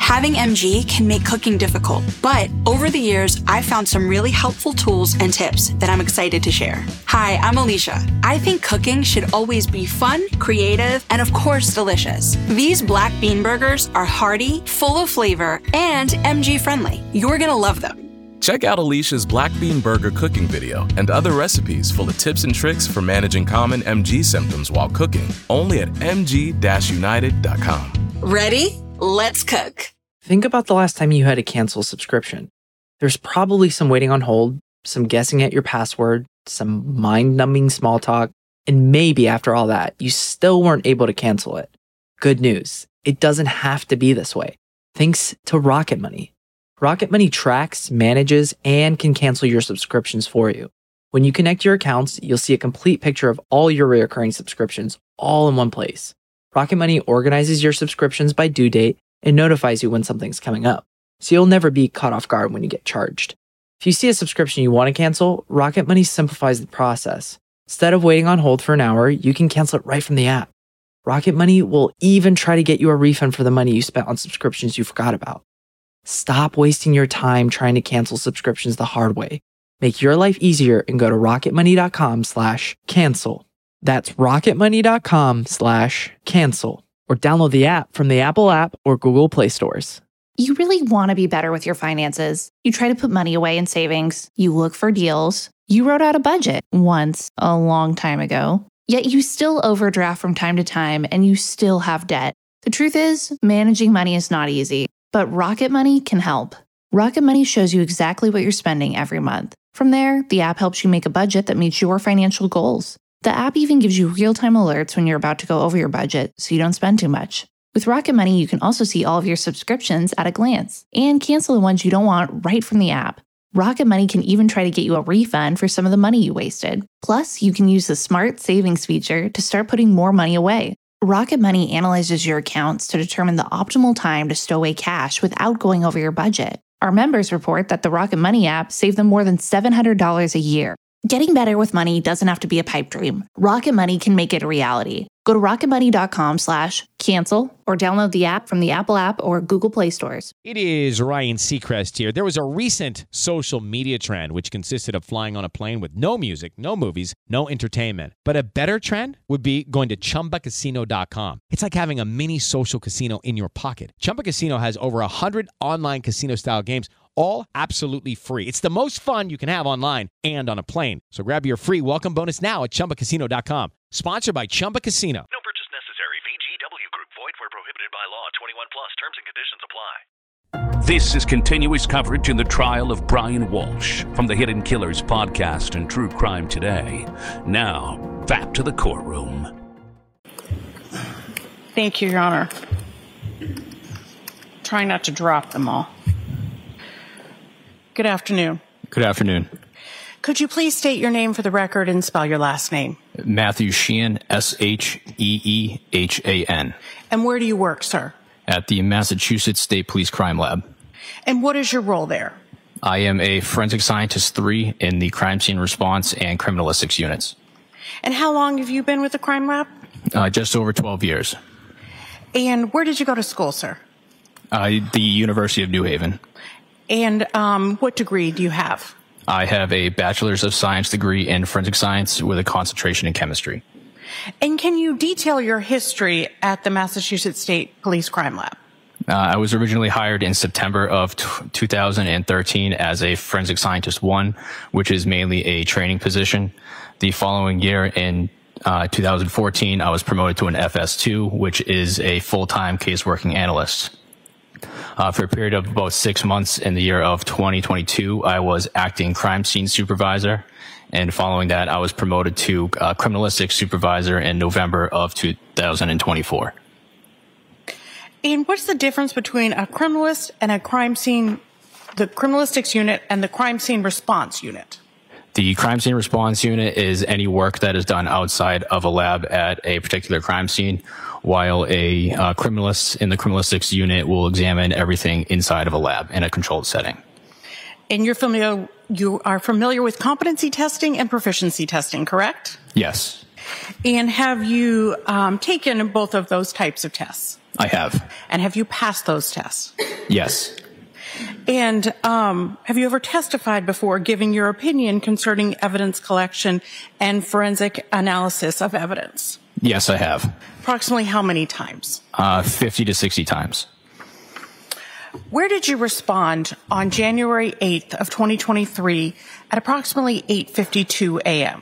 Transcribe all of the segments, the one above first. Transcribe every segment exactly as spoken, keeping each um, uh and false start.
Having M G can make cooking difficult, but over the years, I've found some really helpful tools and tips that I'm excited to share. Hi, I'm Alicia. I think cooking should always be fun, creative, and of course, delicious. These black bean burgers are hearty, full of flavor, and M G friendly. You're gonna love them. Check out Alicia's Black Bean Burger cooking video and other recipes full of tips and tricks for managing common M G symptoms while cooking, only at m g dash united dot com. Ready? Let's cook. Think about the last time you had to cancel a subscription. There's probably some waiting on hold, some guessing at your password, some mind-numbing small talk, and maybe after all that, you still weren't able to cancel it. Good news, it doesn't have to be this way. Thanks to Rocket Money. Rocket Money tracks, manages, and can cancel your subscriptions for you. When you connect your accounts, you'll see a complete picture of all your recurring subscriptions all in one place. Rocket Money organizes your subscriptions by due date and notifies you when something's coming up, so you'll never be caught off guard when you get charged. If you see a subscription you want to cancel, Rocket Money simplifies the process. Instead of waiting on hold for an hour, you can cancel it right from the app. Rocket Money will even try to get you a refund for the money you spent on subscriptions you forgot about. Stop wasting your time trying to cancel subscriptions the hard way. Make your life easier and go to rocketmoney.com slash cancel. That's rocketmoney.com slash cancel. Or download the app from the Apple app or Google Play stores. You really want to be better with your finances. You try to put money away in savings. You look for deals. You wrote out a budget once, a long time ago. Yet you still overdraft from time to time and you still have debt. The truth is, managing money is not easy, but Rocket Money can help. Rocket Money shows you exactly what you're spending every month. From there, the app helps you make a budget that meets your financial goals. The app even gives you real-time alerts when you're about to go over your budget, so you don't spend too much. With Rocket Money, you can also see all of your subscriptions at a glance and cancel the ones you don't want right from the app. Rocket Money can even try to get you a refund for some of the money you wasted. Plus, you can use the Smart Savings feature to start putting more money away. Rocket Money analyzes your accounts to determine the optimal time to stow away cash without going over your budget. Our members report that the Rocket Money app saved them more than seven hundred dollars a year. Getting better with money doesn't have to be a pipe dream. Rocket Money can make it a reality. Go to rocketmoney.com slash cancel or download the app from the Apple app or Google Play stores. It is Ryan Seacrest here. There was a recent social media trend which consisted of flying on a plane with no music, no movies, no entertainment. But a better trend would be going to chumba casino dot com. It's like having a mini social casino in your pocket. Chumba Casino has over one hundred online casino-style games, all absolutely free. It's the most fun you can have online and on a plane. So grab your free welcome bonus now at chumba casino dot com. Sponsored by Chumba Casino. No purchase necessary. V G W Group. Void where prohibited by law. twenty-one plus. Terms and conditions apply. This is continuous coverage in the trial of Brian Walsh from the Hidden Killers podcast and True Crime Today. Now, back to the courtroom. Thank you, Your Honor. Try not to drop them all. Good afternoon. Good afternoon. Could you please state your name for the record and spell your last name? Matthew Sheehan, S H E E H A N. And where do you work, sir? At the Massachusetts State Police Crime Lab. And what is your role there? I am a forensic scientist three in the crime scene response and criminalistics units. And how long have you been with the crime lab? Uh, just over twelve years. And where did you go to school, sir? Uh, the University of New Haven. And um, what degree do you have? I have a Bachelor's of Science degree in forensic science with a concentration in chemistry. And can you detail your history at the Massachusetts State Police Crime Lab? Uh, I was originally hired in September of t- two thousand thirteen as a forensic scientist one, which is mainly a training position. The following year in uh, two thousand fourteen, I was promoted to an F S two, which is a full-time case working analyst. Uh, for a period of about six months in the year of twenty twenty-two, I was acting crime scene supervisor. And following that, I was promoted to uh, criminalistics supervisor in November of two thousand twenty-four. And what's the difference between a criminalist and a crime scene, the criminalistics unit and the crime scene response unit? The crime scene response unit is any work that is done outside of a lab at a particular crime scene, while a uh, criminalist in the criminalistics unit will examine everything inside of a lab in a controlled setting. And you're familiar, you are familiar with competency testing and proficiency testing, correct? Yes. And have you um, taken both of those types of tests? I have. And have you passed those tests? Yes. And um, have you ever testified before giving your opinion concerning evidence collection and forensic analysis of evidence? Yes, I have. Approximately how many times? Uh, fifty to sixty times. Where did you respond on January eighth of twenty twenty-three at approximately eight fifty-two a.m.?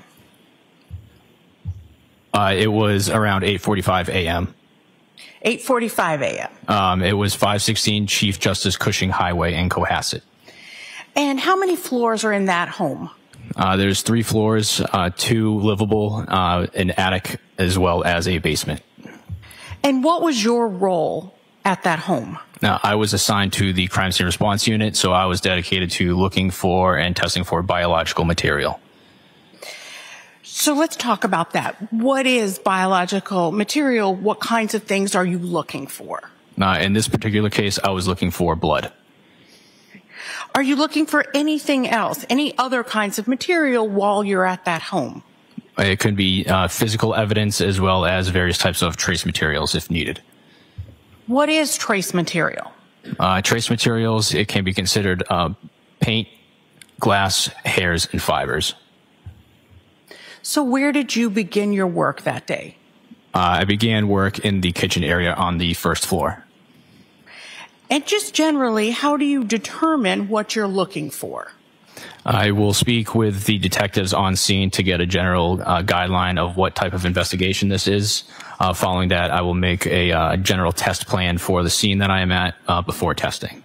Uh, it was around eight forty-five a.m. eight forty-five a.m. Um, it was five sixteen Chief Justice Cushing Highway in Cohasset. And how many floors are in that home? Uh, there's three floors, uh, two livable, uh, an attic, as well as a basement. And what was your role at that home? Now, I was assigned to the crime scene response unit, so I was dedicated to looking for and testing for biological material. So let's talk about that. What is biological material? What kinds of things are you looking for? Uh, in this particular case, I was looking for blood. Are you looking for anything else, any other kinds of material while you're at that home? It could be uh, physical evidence as well as various types of trace materials if needed. What is trace material? Uh, trace materials, it can be considered uh, paint, glass, hairs, and fibers. So where did you begin your work that day? Uh, I began work in the kitchen area on the first floor. And just generally, how do you determine what you're looking for? I will speak with the detectives on scene to get a general uh, guideline of what type of investigation this is. Uh, following that, I will make a uh, general test plan for the scene that I am at uh, before testing.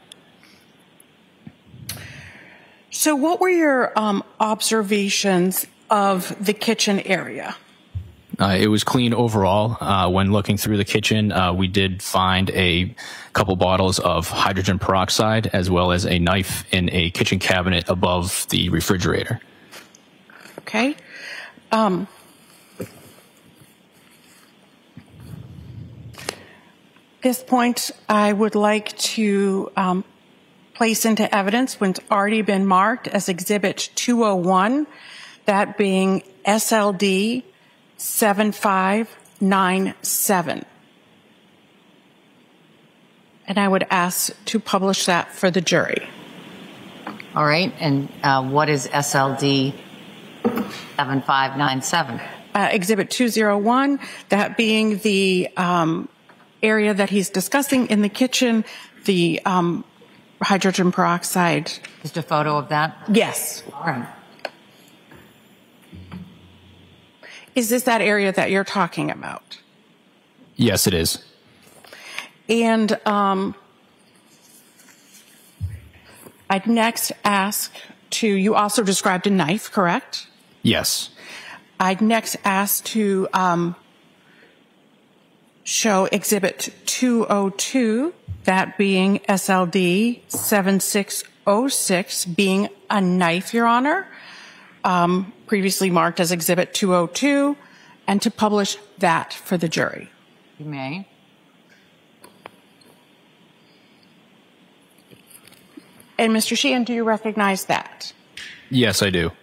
So what were your um, observations of the kitchen area? Uh, it was clean overall. Uh, when looking through the kitchen, uh, we did find a couple bottles of hydrogen peroxide as well as a knife in a kitchen cabinet above the refrigerator. Okay. Um, at this point, I would like to um, place into evidence what's already been marked as Exhibit two oh one, that being S L D seven five nine seven. And I would ask to publish that for the jury. All right. And uh, what is S L D seven five nine seven? Uh, exhibit two oh one, that being the um, area that he's discussing in the kitchen, the um, hydrogen peroxide. Just a photo of that? Yes. All right. Is this that area that you're talking about? Yes, it is. And um, I'd next ask to, you also described a knife, correct? Yes. I'd next ask to um, show Exhibit two oh two, that being S L D seven six oh six, being a knife, Your Honor. Um, previously marked as Exhibit two oh two, and to publish that for the jury. You may. And Mister Sheehan, do you recognize that? Yes, I do.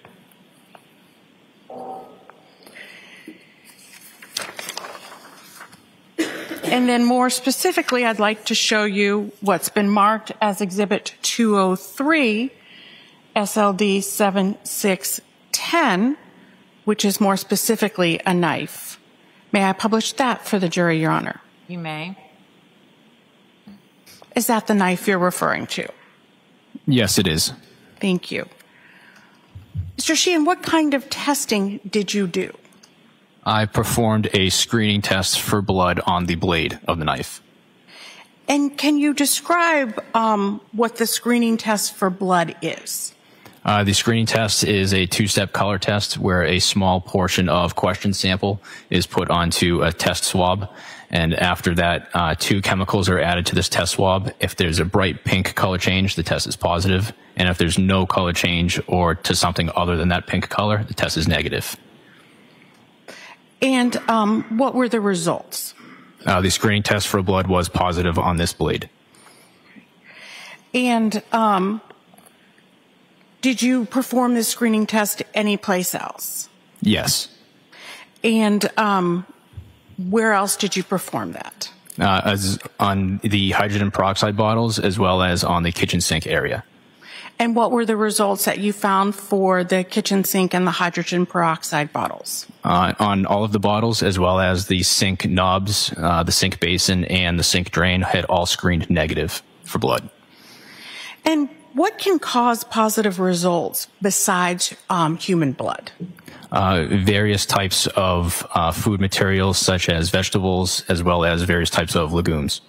And then more specifically, I'd like to show you what's been marked as Exhibit two oh three, S L D seven six one zero, which is more specifically a knife. May I publish that for the jury, Your Honor? You may. Is that the knife you're referring to? Yes, it is. Thank you. Mister Sheehan, what kind of testing did you do? I performed a screening test for blood on the blade of the knife. And can you describe um, what the screening test for blood is? Uh, the screening test is a two-step color test where a small portion of question sample is put onto a test swab. And after that, uh, two chemicals are added to this test swab. If there's a bright pink color change, the test is positive. And if there's no color change or to something other than that pink color, the test is negative. And um, what were the results? Uh, the screening test for blood was positive on this blade. And um, did you perform this screening test anyplace else? Yes. And um, where else did you perform that? Uh, as on the hydrogen peroxide bottles, as well as on the kitchen sink area. And what were the results that you found for the kitchen sink and the hydrogen peroxide bottles? Uh, on all of the bottles, as well as the sink knobs, uh, the sink basin, and the sink drain had all screened negative for blood. And what can cause positive results besides um, human blood? Uh, various types of uh, food materials, such as vegetables, as well as various types of legumes.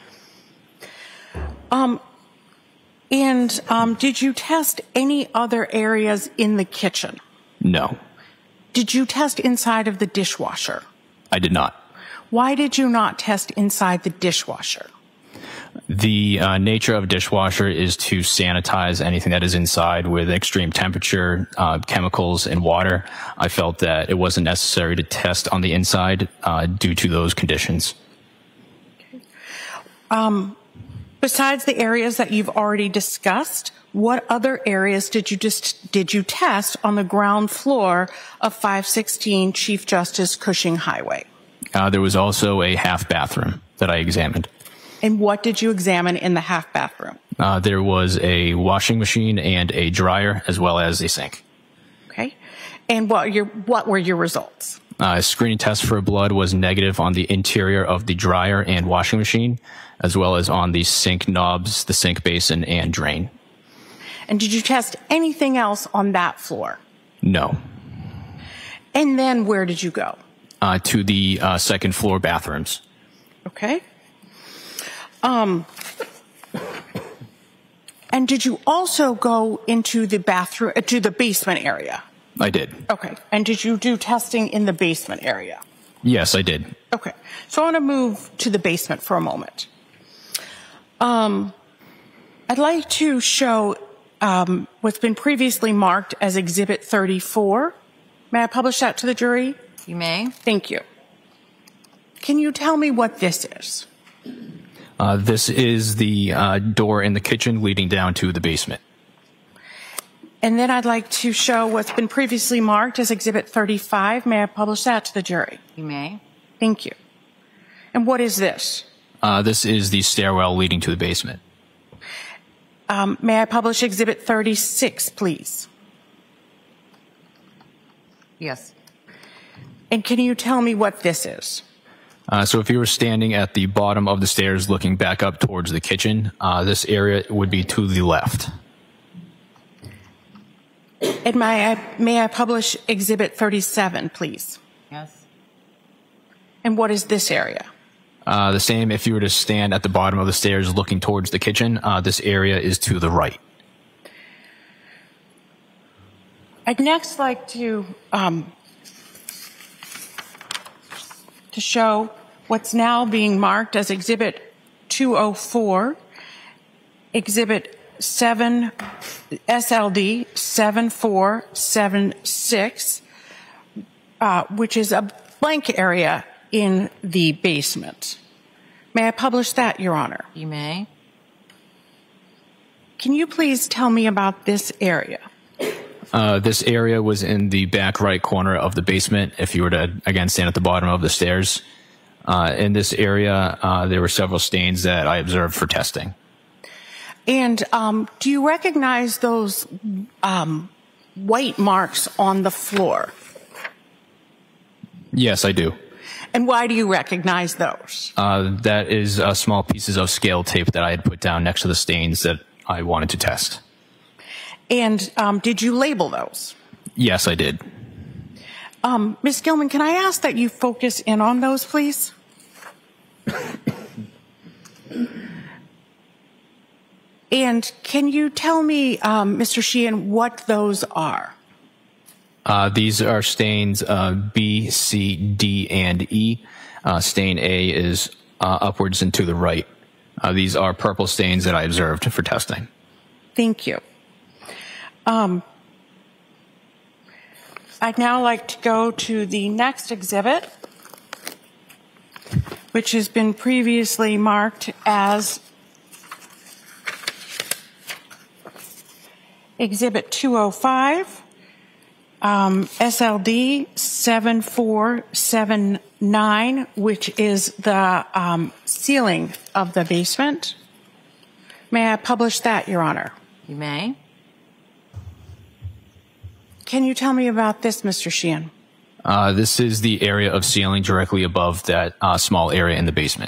Um, and um, did you test any other areas in the kitchen? No. Did you test inside of the dishwasher? I did not. Why did you not test inside the dishwasher? The uh, nature of a dishwasher is to sanitize anything that is inside with extreme temperature, uh, chemicals, and water. I felt that it wasn't necessary to test on the inside uh, due to those conditions. Okay. Um, besides the areas that you've already discussed, what other areas did you just did you test on the ground floor of five sixteen Chief Justice Cushing Highway? Uh, there was also a half bathroom that I examined. And what did you examine in the half bathroom? Uh, there was a washing machine and a dryer, as well as a sink. Okay. And what your what were your results? Uh, a screening test for blood was negative on the interior of the dryer and washing machine, as well as on the sink knobs, the sink basin, and drain. And did you test anything else on that floor? No. And then where did you go? Uh, to the uh, second floor bathrooms. Okay. Um, and did you also go into the bathroom, uh, to the basement area? I did. Okay. And did you do testing in the basement area? Yes, I did. Okay. So I want to move to the basement for a moment. Um, I'd like to show um, what's been previously marked as Exhibit thirty-four. May I publish that to the jury? You may. Thank you. Can you tell me what this is? Uh, this is the uh, door in the kitchen leading down to the basement. And then I'd like to show what's been previously marked as Exhibit thirty-five. May I publish that to the jury? You may. Thank you. And what is this? Uh, this is the stairwell leading to the basement. Um, may I publish Exhibit thirty-six, please? Yes. And can you tell me what this is? Uh, so if you were standing at the bottom of the stairs looking back up towards the kitchen, uh, this area would be to the left. And may I, may I publish Exhibit thirty-seven, please? Yes. And what is this area? Uh, the same if you were to stand at the bottom of the stairs looking towards the kitchen, uh, this area is to the right. I'd next like to um, to show what's now being marked as Exhibit two oh four, Exhibit seven, S L D seven four seven six, uh, which is a blank area in the basement. May I publish that, Your Honor? You may. Can you please tell me about this area? Uh, this area was in the back right corner of the basement if you were to, again, stand at the bottom of the stairs. Uh, in this area, uh, there were several stains that I observed for testing. And um, do you recognize those um, white marks on the floor? Yes, I do. And why do you recognize those? Uh, that is uh, small pieces of scale tape that I had put down next to the stains that I wanted to test. And um, did you label those? Yes, I did. Um, Miz Gilman, can I ask that you focus in on those, please? And can you tell me, um, Mister Sheehan, what those are? Uh, these are stains uh, B, C, D, and E. Uh, stain A is uh, upwards and to the right. Uh, these are purple stains that I observed for testing. Thank you. Um, I'd now like to go to the next exhibit, which has been previously marked as Exhibit two oh five, um, S L D seven four seven nine, which is the um, ceiling of the basement. May I publish that, Your Honor? You may. Can you tell me about this, Mister Sheehan? Uh, this is the area of ceiling directly above that uh, small area in the basement.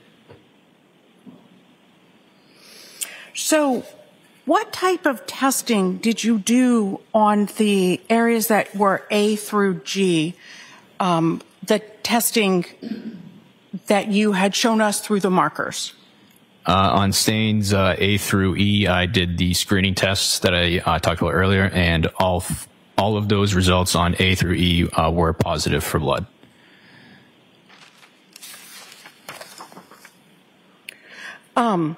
So, what type of testing did you do on the areas that were A through G, um, the testing that you had shown us through the markers? Uh, on stains uh, A through E, I did the screening tests that I uh, talked about earlier, and all f- all of those results on A through E uh, were positive for blood. Um,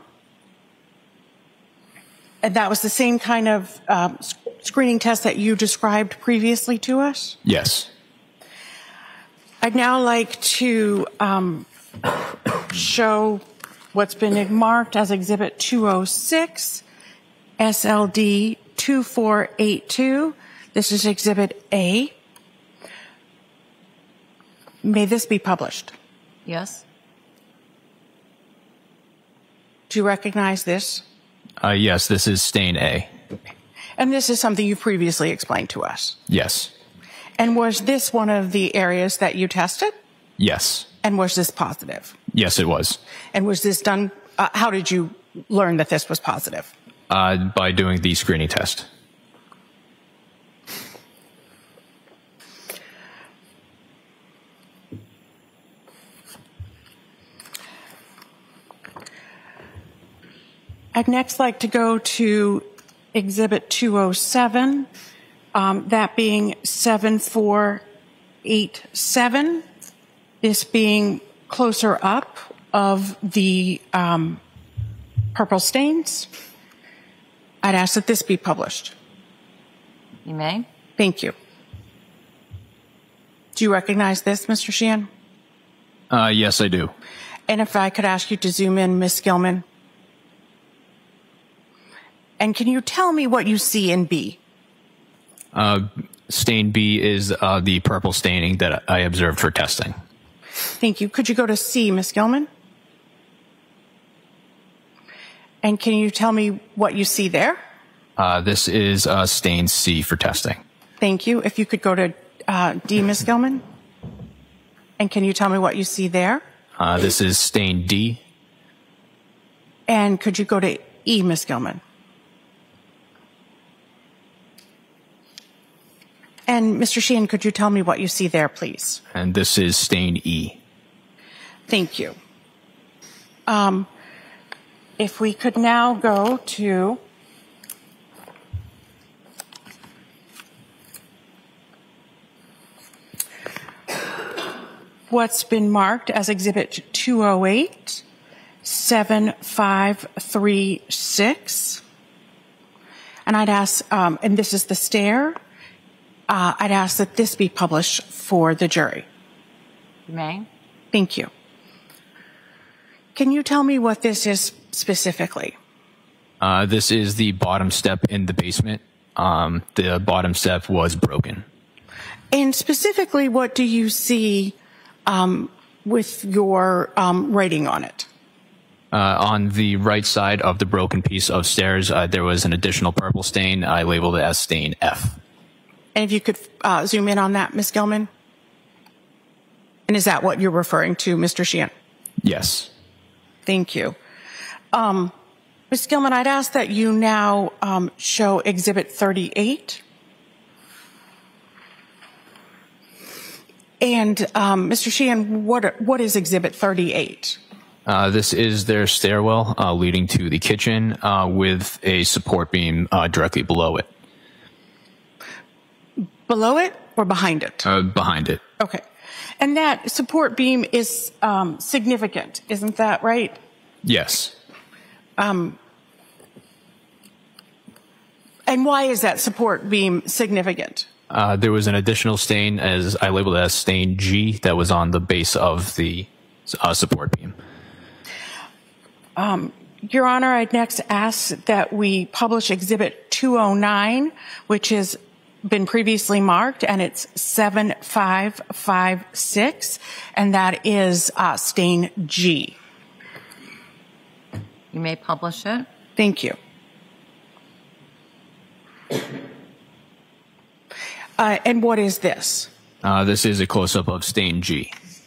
and that was the same kind of uh, screening test that you described previously to us? Yes. I'd now like to um, show what's been marked as Exhibit two oh six, S L D two four eight two. This is Exhibit A. May this be published? Yes. Do you recognize this? Uh, yes, this is stain A. And this is something you previously explained to us. Yes. And was this one of the areas that you tested? Yes. And was this positive? Yes, it was. And was this done, uh, how did you learn that this was positive? Uh, by doing the screening test. I'd next like to go to Exhibit two oh seven, um, that being seven four eight seven, this being closer up of the um, purple stains. I'd ask that this be published. You may. Thank you. Do you recognize this, Mister Sheehan? Uh, yes, I do. And if I could ask you to zoom in, Miz Gilman. And can you tell me what you see in B? Uh, stain B is uh, the purple staining that I observed for testing. Thank you. Could you go to C, Miz Gilman? And can you tell me what you see there? Uh, this is uh, stain C for testing. Thank you. If you could go to uh, D, Miz Gilman. And can you tell me what you see there? Uh, this is stain D. And could you go to E, Miz Gilman? And Mister Sheehan, could you tell me what you see there, please? And this is stain E. Thank you. Um, if we could now go to what's been marked as Exhibit two oh eight, seven five three six. And I'd ask, um, and this is the stair, uh, I'd ask that this be published for the jury. You may. Thank you. Can you tell me what this is specifically? Uh, this is the bottom step in the basement. Um, the bottom step was broken. And specifically, what do you see um, with your um, writing on it? Uh, on the right side of the broken piece of stairs, uh, there was an additional purple stain. I labeled it as stain F. And if you could uh, zoom in on that, Miz Gilman? And is that what you're referring to, Mister Sheehan? Yes. Thank you. Um, Miz Gilman, I'd ask that you now um, show Exhibit thirty-eight. And um, Mister Sheehan, what, are, what is Exhibit thirty-eight? Uh, this is their stairwell uh, leading to the kitchen uh, with a support beam uh, directly below it. Below it or behind it? Uh, behind it. Okay. And that support beam is um, significant, isn't that right? Yes. Um, and why is that support beam significant? Uh, there was an additional stain, as I labeled it as stain G, that was on the base of the uh, support beam. Um, Your Honor, I'd next ask that we publish Exhibit two oh nine, which is been previously marked, and it's seven five five six, and that is uh, stain G. You may publish it. Thank you. Uh, and what is this? Uh, this is a close-up of stain G.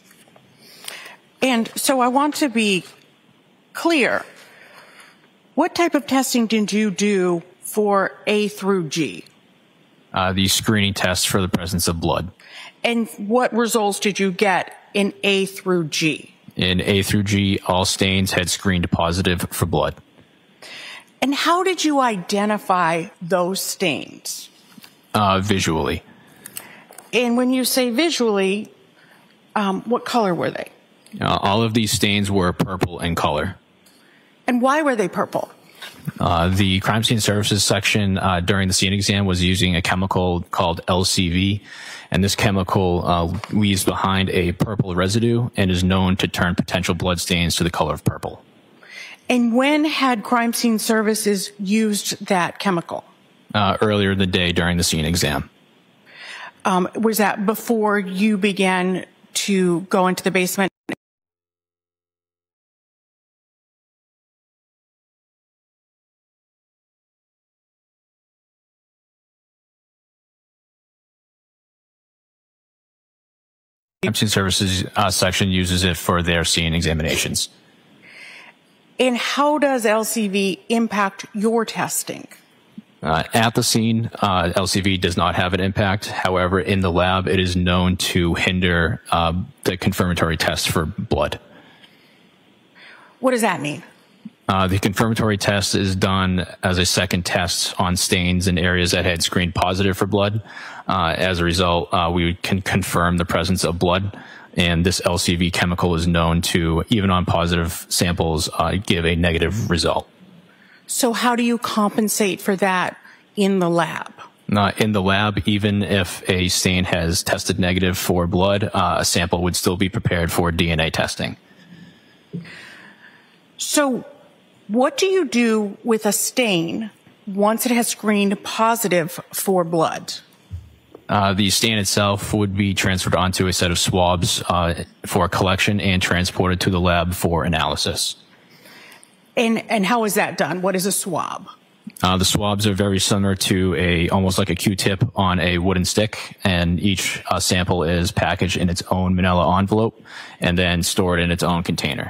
And so I want to be clear. What type of testing did you do for A through G? Uh, the screening test for the presence of blood. And what results did you get in A through G? In A through G, all stains had screened positive for blood. And how did you identify those stains? Uh, visually. And when you say visually, um, what color were they? Uh, all of these stains were purple in color. And why were they purple? Uh, the crime scene services section uh, during the scene exam was using a chemical called L C V, and this chemical uh, leaves behind a purple residue and is known to turn potential blood stains to the color of purple. And when had crime scene services used that chemical? Uh, earlier in the day during the scene exam. Um, was that before you began to go into the basement? Crime scene services uh, section uses it for their scene examinations. And how does L C V impact your testing? Uh, at the scene, uh, L C V does not have an impact. However, in the lab, it is known to hinder uh, the confirmatory test for blood. What does that mean? Uh, the confirmatory test is done as a second test on stains in areas that had screened positive for blood. Uh, as a result, uh, we can confirm the presence of blood, and this L C V chemical is known to, even on positive samples, uh, give a negative result. So how do you compensate for that in the lab? Uh, in the lab, even if a stain has tested negative for blood, uh, a sample would still be prepared for D N A testing. So what do you do with a stain once it has screened positive for blood? Uh, the stain itself would be transferred onto a set of swabs uh, for collection and transported to the lab for analysis. And and how is that done? What is a swab? Uh, the swabs are very similar to a almost like a Q-tip on a wooden stick, and each uh, sample is packaged in its own manila envelope and then stored in its own container.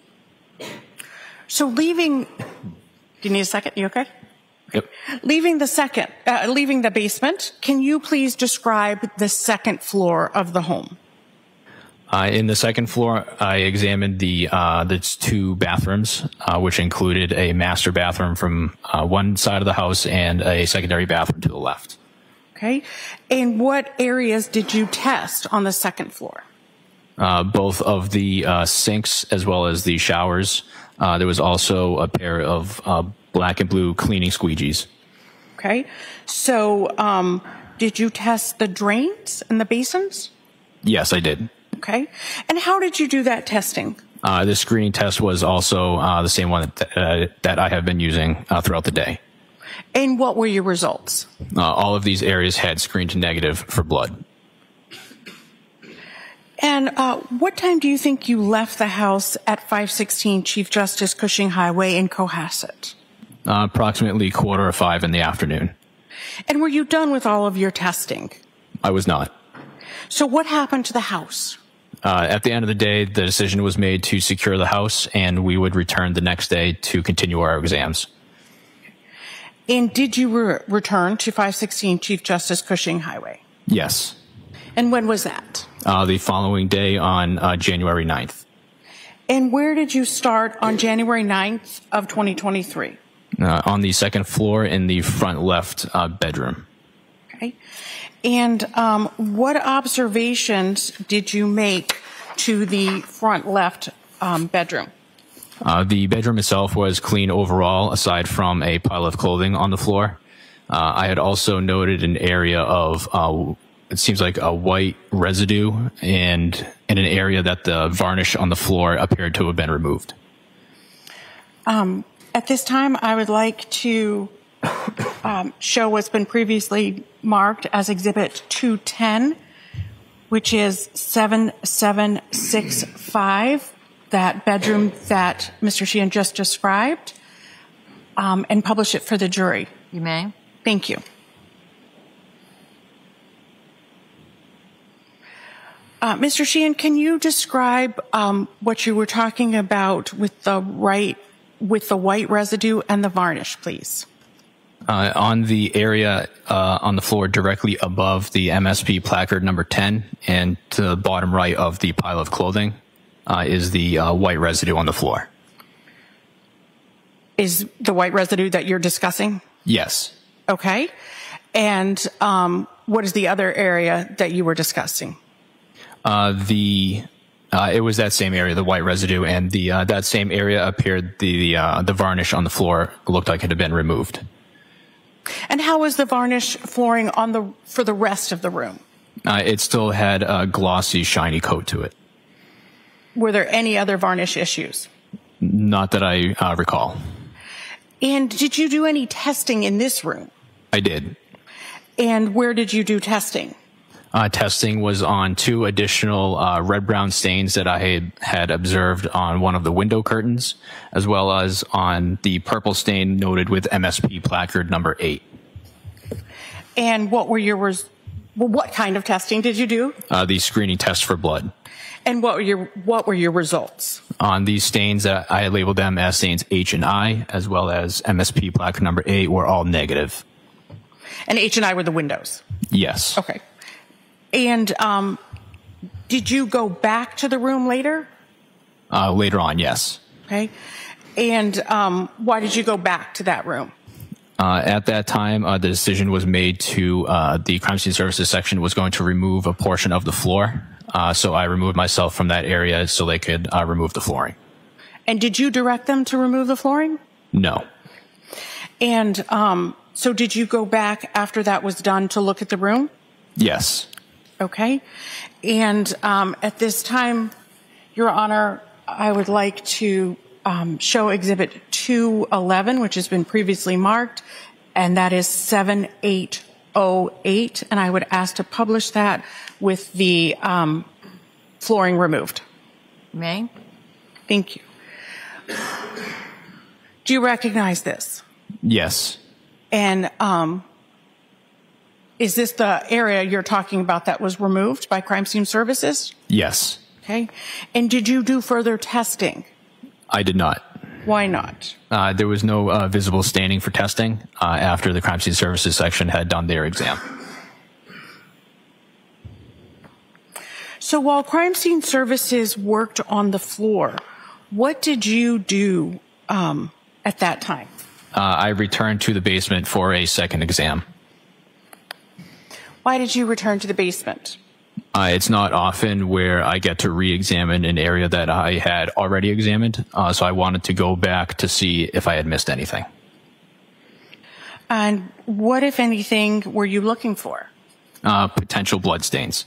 So leaving, do you need a second? You okay? Yep. Leaving the second, uh, leaving the basement, can you please describe the second floor of the home? Uh, in the second floor, I examined the uh, the two bathrooms, uh, which included a master bathroom from uh, one side of the house and a secondary bathroom to the left. Okay. And what areas did you test on the second floor? Uh, both of the uh, sinks as well as the showers. Uh, there was also a pair of uh, black and blue cleaning squeegees. Okay. So um, did you test the drains and the basins? Yes, I did. Okay. And how did you do that testing? Uh, this screening test was also uh, the same one that, uh, that I have been using uh, throughout the day. And what were your results? Uh, all of these areas had screened negative for blood. And uh, what time do you think you left the house at five sixteen Chief Justice Cushing Highway in Cohasset? Uh, approximately quarter of five in the afternoon. And were you done with all of your testing? I was not. So what happened to the house? Uh, at the end of the day, the decision was made to secure the house, and we would return the next day to continue our exams. And did you re- return to five sixteen Chief Justice Cushing Highway? Yes. And when was that? Uh, the following day on uh, January ninth. And where did you start on January ninth of twenty twenty-three? Uh, on the second floor in the front left uh, bedroom. Okay. And um, what observations did you make to the front left um, bedroom? Uh, the bedroom itself was clean overall, aside from a pile of clothing on the floor. Uh, I had also noted an area of, uh, it seems like a white residue, and in an area that the varnish on the floor appeared to have been removed. Um, at this time, I would like to um, show what's been previously marked as Exhibit two ten, which is seven seven six five, that bedroom that Mister Sheehan just described, um, and publish it for the jury. You may. Thank you. Uh, Mister Sheehan, can you describe um, what you were talking about with the right, with the white residue and the varnish, please? Uh, on the area uh, on the floor directly above the M S P placard number ten and to the bottom right of the pile of clothing uh, is the uh, white residue on the floor. Is the white residue that you're discussing? Yes. Okay. And um, what is the other area that you were discussing? Uh, the uh, it was that same area, the white residue, and the uh, that same area appeared the uh, the varnish on the floor looked like it had been removed. And how was the varnish flooring on the for the rest of the room? Uh, it still had a glossy, shiny coat to it. Were there any other varnish issues? Not that I uh, recall. And did you do any testing in this room? I did. And where did you do testing? Uh, testing was on two additional uh, red-brown stains that I had, had observed on one of the window curtains, as well as on the purple stain noted with M S P placard number eight. And what were your res- well, what kind of testing did you do? Uh, the screening test for blood. And what were your what were your results? On these stains, that I labeled them as stains H and I, as well as M S P placard number eight, were all negative. And H and I were the windows? Yes. Okay. And um, did you go back to the room later? Uh, later on, yes. Okay. And um, why did you go back to that room? Uh, at that time, uh, the decision was made to, uh, the crime scene services section was going to remove a portion of the floor. Uh, so I removed myself from that area so they could uh, remove the flooring. And did you direct them to remove the flooring? No. And um, so did you go back after that was done to look at the room? Yes. Okay. And um, at this time, Your Honor, I would like to um, show Exhibit two eleven, which has been previously marked, and that is seven eight oh eight. And I would ask to publish that with the um, flooring removed. May. Thank you. Do you recognize this? Yes. And um, is this the area you're talking about that was removed by Crime Scene Services? Yes. Okay. And did you do further testing? I did not. Why not? Uh, there was no uh, visible staining for testing uh, after the Crime Scene Services section had done their exam. So while Crime Scene Services worked on the floor, what did you do um, at that time? Uh, I returned to the basement for a second exam. Why did you return to the basement? Uh, it's not often where I get to re-examine an area that I had already examined, uh, so I wanted to go back to see if I had missed anything. And what, if anything, were you looking for? Uh, potential blood stains.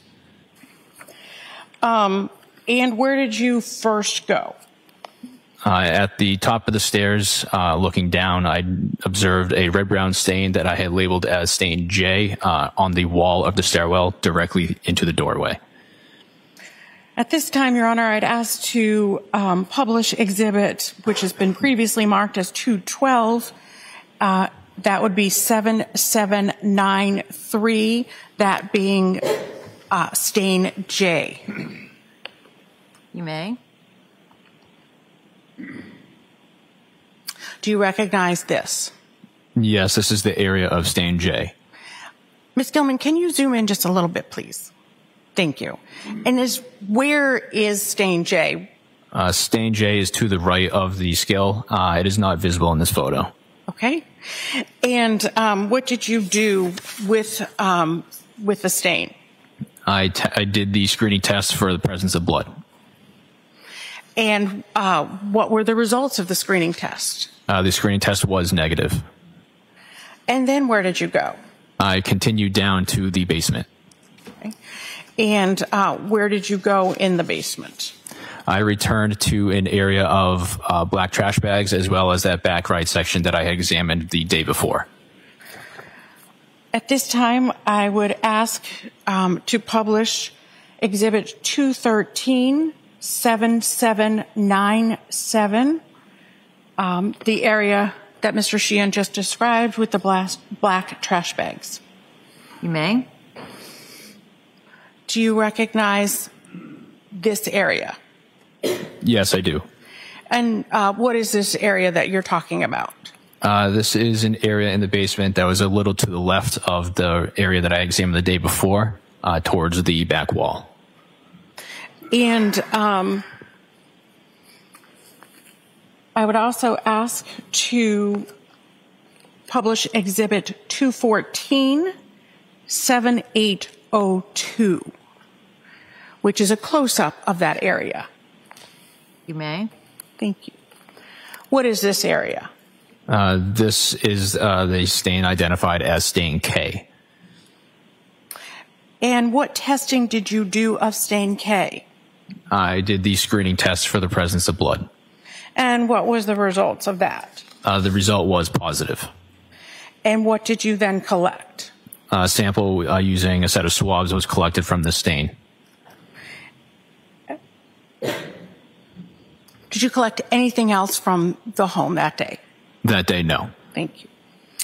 Um, and where did you first go? Uh, at the top of the stairs, uh, looking down, I observed a red-brown stain that I had labeled as stain J uh, on the wall of the stairwell directly into the doorway. At this time, Your Honor, I'd ask to um, publish exhibit, which has been previously marked as two twelve. Uh, that would be seven seven nine three, that being uh, stain J. You may. Do you recognize this? Yes, this is the area of stain J. Miz Gilman, can you zoom in just a little bit, please? Thank you. And is where is stain J? Uh, stain J is to the right of the scale. Uh, it is not visible in this photo. Okay. And um, what did you do with um, with the stain? I, t- I did the screening test for the presence of blood. And uh, what were the results of the screening test? Uh, the screening test was negative. And then where did you go? I continued down to the basement. Okay. And uh, where did you go in the basement? I returned to an area of uh, black trash bags as well as that back right section that I had examined the day before. At this time, I would ask um, to publish Exhibit two thirteen, seven seven nine seven, um, the area that Mister Sheehan just described with the blast, black trash bags. You may. Do you recognize this area? Yes, I do. And uh, what is this area that you're talking about? Uh, this is an area in the basement that was a little to the left of the area that I examined the day before, uh, towards the back wall. And um, I would also ask to publish Exhibit two fourteen, seven eight oh two, which is a close-up of that area. You may. Thank you. What is this area? Uh, this is uh, the stain identified as stain K. And what testing did you do of stain K? I did the screening test for the presence of blood. And what was the results of that? Uh, the result was positive. And what did you then collect? A sample uh, using a set of swabs was collected from the stain. Did you collect anything else from the home that day? That day, no. Thank you.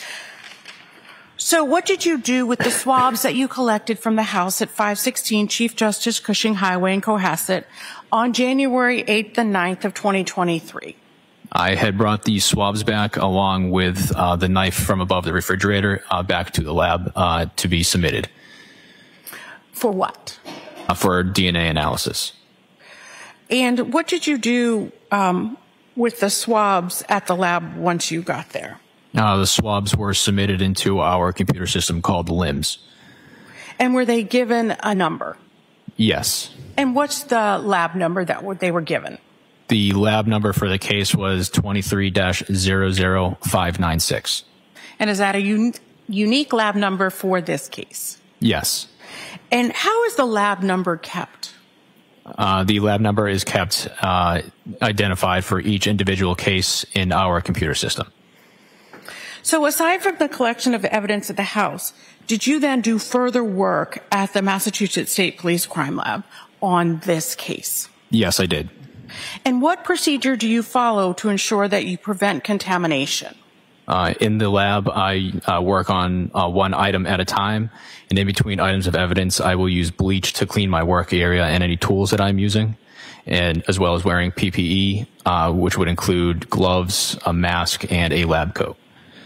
So what did you do with the swabs that you collected from the house at five sixteen Chief Justice Cushing Highway in Cohasset on January eighth and ninth of twenty twenty-three? I had brought these swabs back along with uh, the knife from above the refrigerator uh, back to the lab uh, to be submitted. For what? Uh, for D N A analysis. And what did you do um, with the swabs at the lab once you got there? Uh, the swabs were submitted into our computer system called LIMS. And were they given a number? Yes. And what's the lab number that they were given? The lab number for the case was twenty-three dash zero zero five nine six. And is that a un- unique lab number for this case? Yes. And how is the lab number kept? Uh, the lab number is kept uh, identified for each individual case in our computer system. So aside from the collection of evidence at the house, did you then do further work at the Massachusetts State Police Crime Lab on this case? Yes, I did. And what procedure do you follow to ensure that you prevent contamination? Uh, in the lab, I uh, work on uh, one item at a time, and in between items of evidence, I will use bleach to clean my work area and any tools that I'm using, and as well as wearing P P E, uh, which would include gloves, a mask, and a lab coat.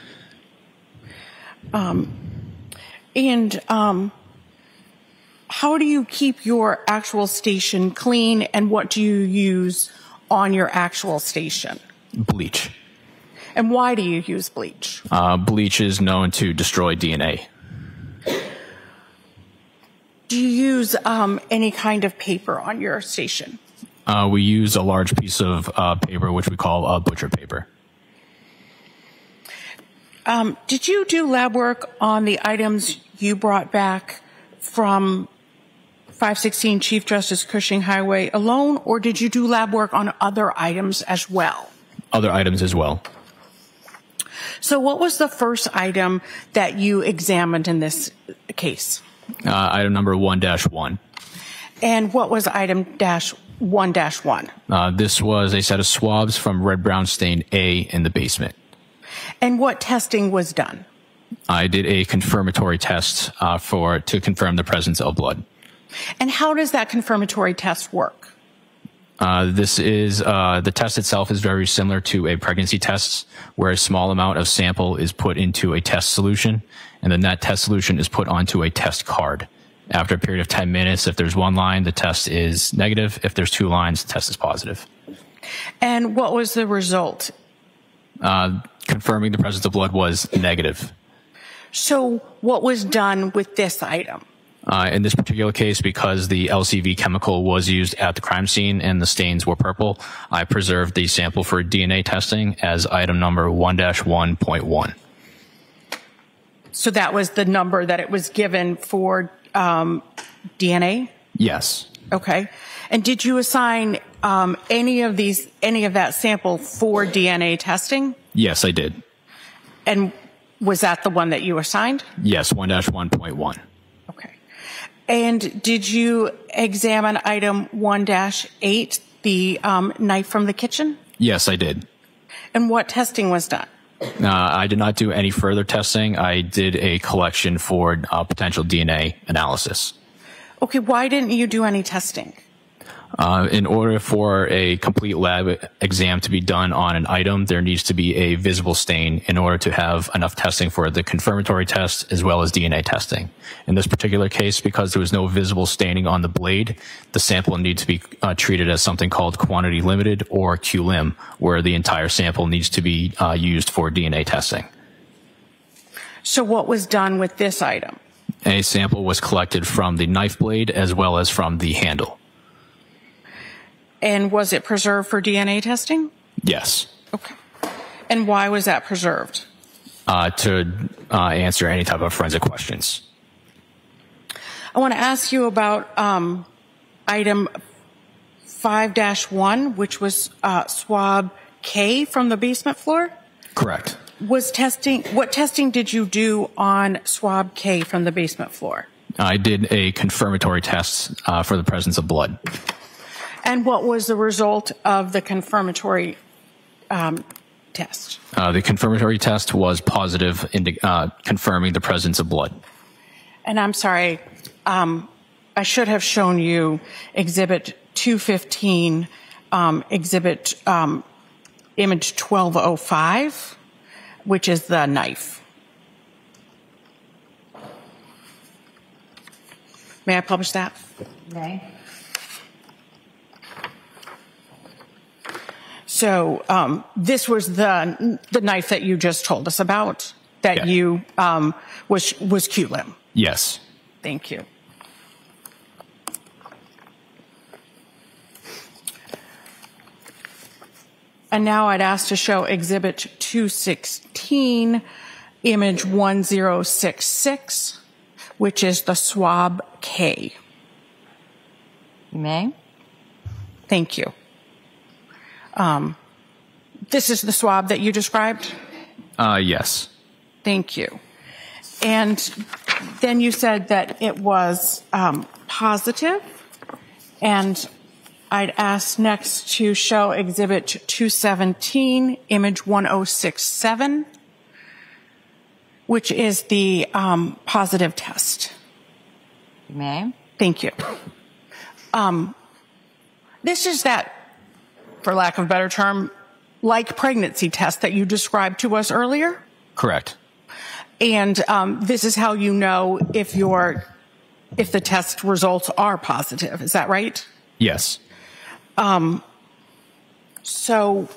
Um, and um, how do you keep your actual station clean, and what do you use on your actual station? Bleach. And why do you use bleach? Uh, bleach is known to destroy D N A. Do you use um, any kind of paper on your station? Uh, we use a large piece of uh, paper, which we call uh, butcher paper. Um, did you do lab work on the items you brought back from five sixteen Chief Justice Cushing Highway alone, or did you do lab work on other items as well? Other items as well. So what was the first item that you examined in this case? Uh, item number one dash one. And what was item dash one dash one? Uh, this was a set of swabs from red brown stain A in the basement. And what testing was done? I did a confirmatory test uh, for to confirm the presence of blood. And how does that confirmatory test work? Uh, this is uh, the test itself is very similar to a pregnancy test, where a small amount of sample is put into a test solution, and then that test solution is put onto a test card. After a period of ten minutes, if there's one line, the test is negative. If there's two lines, the test is positive. And what was the result? Uh, confirming the presence of blood was negative. So what was done with this item? Uh, in this particular case, because the L C V chemical was used at the crime scene and the stains were purple, I preserved the sample for D N A testing as item number one dash one point one. So that was the number that it was given for um, D N A? Yes. Okay. And did you assign um, any of these, any of that sample for D N A testing? Yes, I did. And Was that the one that you assigned? Yes, one dash one point one. Okay. And did you examine item one dash eight, the um, knife from the kitchen? Yes, I did. And what testing was done? Uh, I did not do any further testing. I did a collection for uh, potential D N A analysis. Okay, why didn't you do any testing? Uh, in order for a complete lab exam to be done on an item, there needs to be a visible stain in order to have enough testing for the confirmatory test as well as D N A testing. In this particular case, because there was no visible staining on the blade, the sample needs to be uh, treated as something called quantity limited or Q L I M, where the entire sample needs to be uh, used for D N A testing. So what was done with this item? A sample was collected from the knife blade as well as from the handle. And was it preserved for D N A testing? Yes. Okay. And why was that preserved? Uh, to uh, answer any type of forensic questions. I want to ask you about um, item five dash one, which was uh, swab K from the basement floor? Correct. Was testing, what testing did you do on swab K from the basement floor? I did a confirmatory test uh, for the presence of blood. And what was the result of the confirmatory um, test? Uh, the confirmatory test was positive, indi- uh, confirming the presence of blood. And I'm sorry, um, I should have shown you Exhibit two fifteen, um, Exhibit um, Image twelve oh five, which is the knife. May I publish that? May. So um, this was the the knife that you just told us about, that Yeah. you um, was was Q L I M. Yes. Thank you. And now I'd ask to show Exhibit two sixteen, Image one zero six six, which is the swab K. You may. Thank you. Um, this is the swab that you described? Uh, yes. Thank you. And then you said that it was um, positive, and I'd ask next to show Exhibit two seventeen, Image one oh six seven, which is the um, positive test. You may. Thank you. Um, this is that, for lack of a better term, like pregnancy test that you described to us earlier? Correct. And um, this is how you know if your if the test results are positive. Is that right? Yes. Um, so,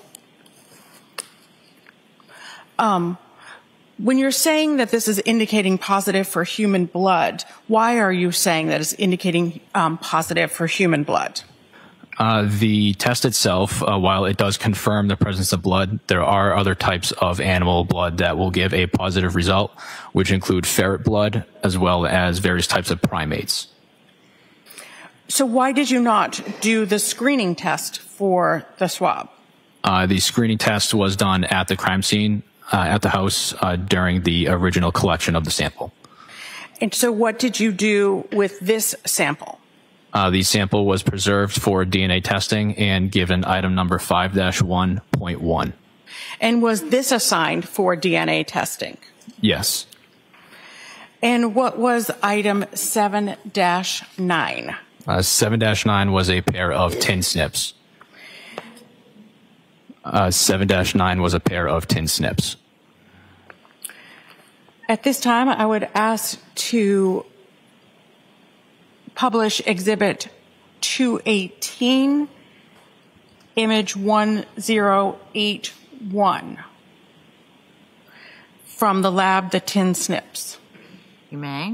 um, when you're saying that this is indicating positive for human blood, why are you saying that it's indicating um, positive for human blood? Uh, the test itself, uh, while it does confirm the presence of blood, there are other types of animal blood that will give a positive result, which include ferret blood as well as various types of primates. So why did you not do the screening test for the swab? Uh, the screening test was done at the crime scene, uh, at the house, uh, during the original collection of the sample. And so what did you do with this sample? Uh, the sample was preserved for D N A testing and given item number five dash one point one. And was this assigned for D N A testing? Yes. And what was item seven dash nine? Uh, seven dash nine was a pair of tin snips. Uh, seven dash nine was a pair of tin snips. At this time, I would ask to publish Exhibit two eighteen, Image one zero eight one, from the lab, the tin snips. You may.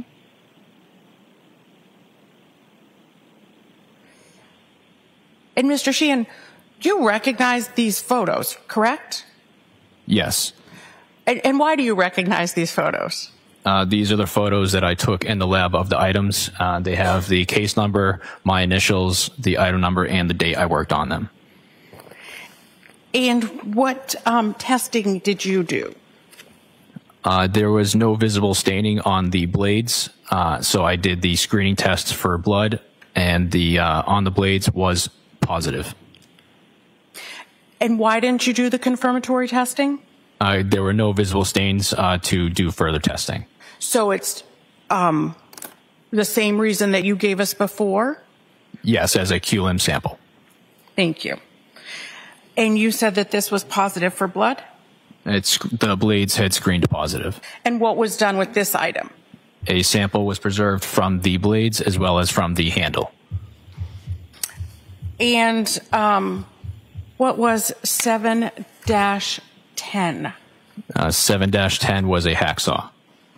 And Mister Sheehan, you recognize these photos, correct? Yes. And, and why do you recognize these photos? Uh, these are the photos that I took in the lab of the items. Uh, they have the case number, my initials, the item number, and the date I worked on them. And what um, testing did you do? Uh, there was no visible staining on the blades, uh, so I did the screening test for blood, and the uh, on the blades was positive. And why didn't you do the confirmatory testing? Uh, there were no visible stains uh, to do further testing. So it's um, the same reason that you gave us before? Yes, as a Q L M sample. Thank you. And you said that this was positive for blood? It's the blades had screened positive. And what was done with this item? A sample was preserved from the blades as well as from the handle. And um, what was seven dash ten? Uh, seven dash ten was a hacksaw.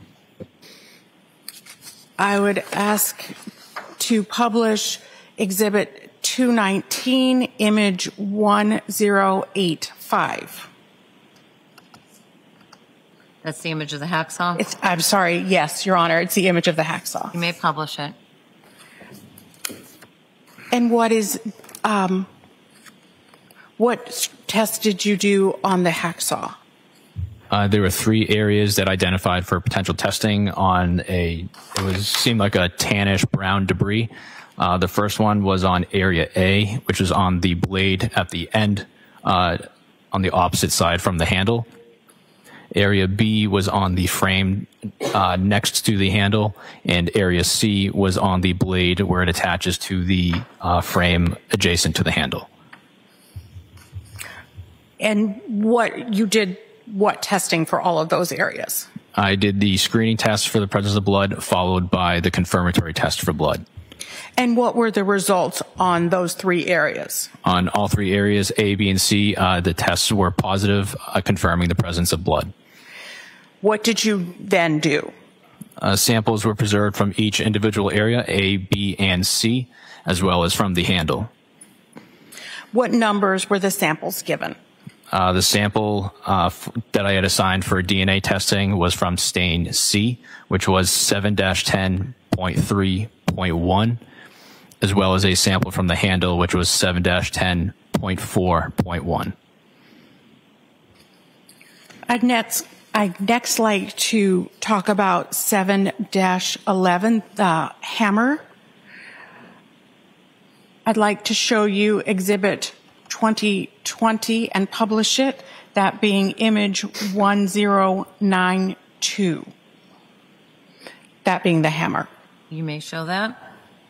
I would ask to publish Exhibit two nineteen, image one zero eight five. That's the image of the hacksaw? It's, I'm sorry, yes, Your Honor, it's the image of the hacksaw. You may publish it. And what is, um, what test did you do on the hacksaw? Uh, there were three areas that identified for potential testing on a, it was seemed like a tannish brown debris. Uh, the first one was on area A, which is on the blade at the end, uh, on the opposite side from the handle. Area B was on the frame uh, next to the handle, and area C was on the blade where it attaches to the uh, frame adjacent to the handle. And what you did, what testing for all of those areas? I did the screening test for the presence of blood, followed by the confirmatory test for blood. And what were the results on those three areas? On all three areas, A, B, and C, uh, the tests were positive, uh, confirming the presence of blood. What did you then do? Uh, samples were preserved from each individual area, A, B, and C, as well as from the handle. What numbers were the samples given? Uh, the sample uh, f- that I had assigned for D N A testing was from stain C, which was seven dash ten point three point one, as well as a sample from the handle, which was seven dash ten point four point one. I'd next, I'd next like to talk about seven dash eleven, the hammer. I'd like to show you Exhibit twenty twenty and publish it, that being image one zero nine two. That being the hammer. You may show that.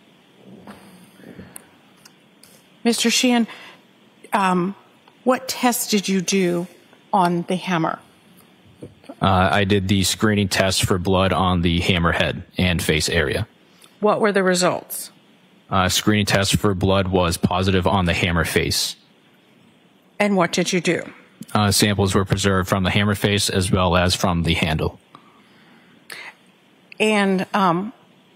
Mister Sheehan, um, what tests did you do on the hammer? Uh, I did the screening test for blood on the hammer head and face area. What were the results? Uh, screening test for blood was positive on the hammer face. And what did you do? Uh, samples were preserved from the hammer face as well as from the handle. And um,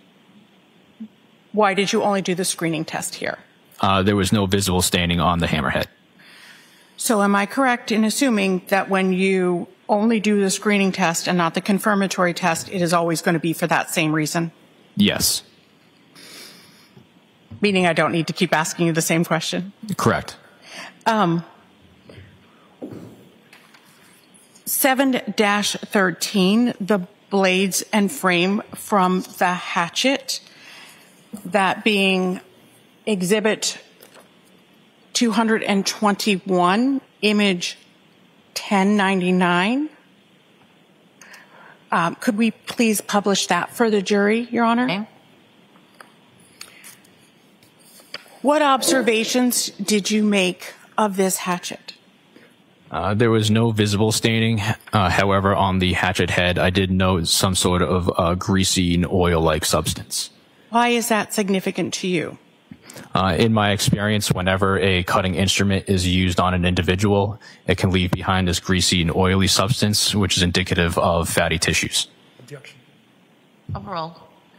why did you only do the screening test here? Uh, there was no visible staining on the hammerhead. So am I correct in assuming that when you only do the screening test and not the confirmatory test, it is always going to be for that same reason? Yes. Meaning I don't need to keep asking you the same question? Correct. Um, seven dash thirteen, the blades and frame from the hatchet, that being Exhibit two twenty-one, image ten ninety-nine. Um, could we please publish that for the jury, Your Honor? Okay. What observations did you make of this hatchet? Uh, there was no visible staining. Uh, however, on the hatchet head, I did note some sort of uh, greasy and oil-like substance. Why is that significant to you? Uh, in my experience, whenever a cutting instrument is used on an individual, it can leave behind this greasy and oily substance, which is indicative of fatty tissues. Objection. Overall.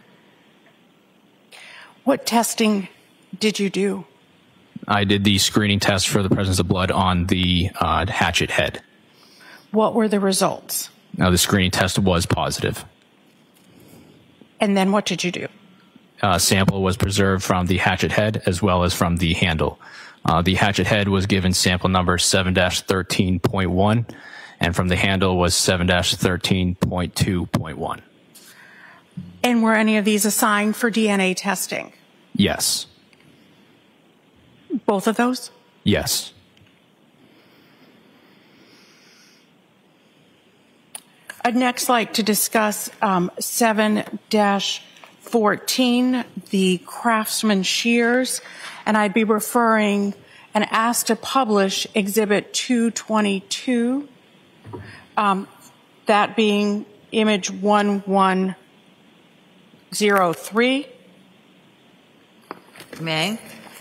What testing did you do? I did the screening test for the presence of blood on the uh, hatchet head. What were the results? Now, the screening test was positive. And then what did you do? Uh, sample was preserved from the hatchet head as well as from the handle. Uh, the hatchet head was given sample number seven dash thirteen point one, and from the handle was seven dash thirteen point two point one. And were any of these assigned for D N A testing? Yes. Both of those? Yes. I'd next like to discuss um, seven dash fourteen, the Craftsman shears, and I'd be referring and asked to publish Exhibit two twenty-two, um, that being image one one zero three. May.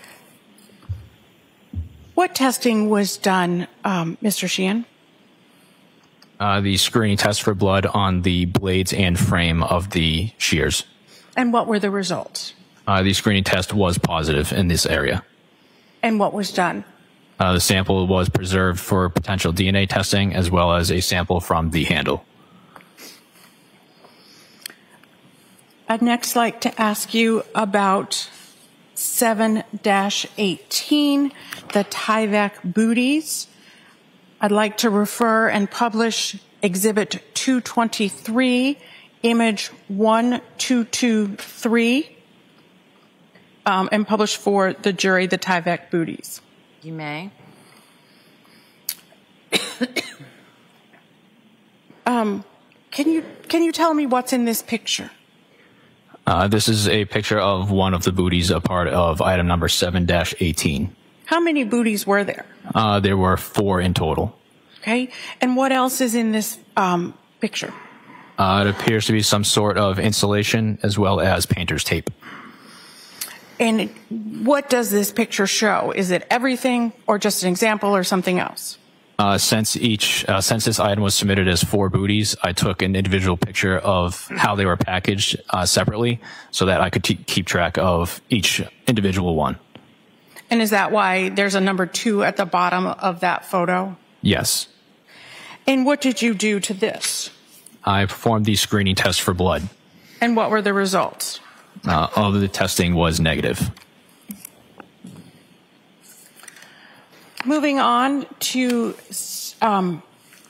What testing was done, um, Mister Sheehan? Uh, the screening test for blood on the blades and frame of the shears. And what were the results? Uh, the screening test was positive in this area. And what was done? Uh, the sample was preserved for potential D N A testing, as well as a sample from the handle. I'd next like to ask you about seven dash eighteen, the Tyvek booties. I'd like to refer and publish Exhibit two twenty-three, image one two two three, um, and publish for the jury the Tyvek booties. You may. um, can you can you tell me what's in this picture? Uh, this is a picture of one of the booties, a part of item number seven dash eighteen. How many booties were there? Uh, there were four in total. Okay. And what else is in this um, picture? Uh, it appears to be some sort of insulation as well as painter's tape. And what does this picture show? Is it everything or just an example or something else? Uh, since each, uh, since this item was submitted as four booties, I took an individual picture of how they were packaged uh, separately so that I could t- keep track of each individual one. And is that why there's a number two at the bottom of that photo? Yes. And what did you do to this? I performed the screening test for blood. And what were the results? Uh, all of the testing was negative. Moving on to um,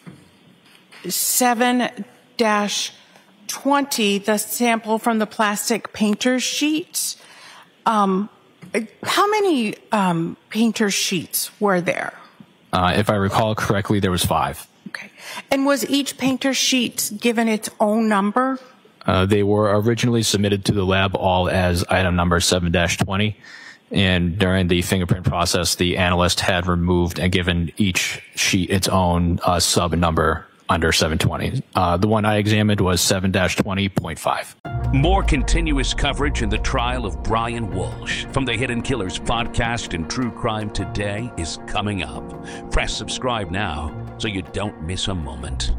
seven dash twenty, the sample from the plastic painter's sheets. Um, how many um, painter's sheets were there? Uh, if I recall correctly, there was five. Okay. And was each painter's sheet given its own number? Uh, they were originally submitted to the lab all as item number seven dash twenty. And during the fingerprint process, the analyst had removed and given each sheet its own uh, sub number under seven twenty. Uh, the one I examined was seven dash twenty point five. More continuous coverage in the trial of Brian Walsh from the Hidden Killers podcast and True Crime Today is coming up. Press subscribe now so you don't miss a moment.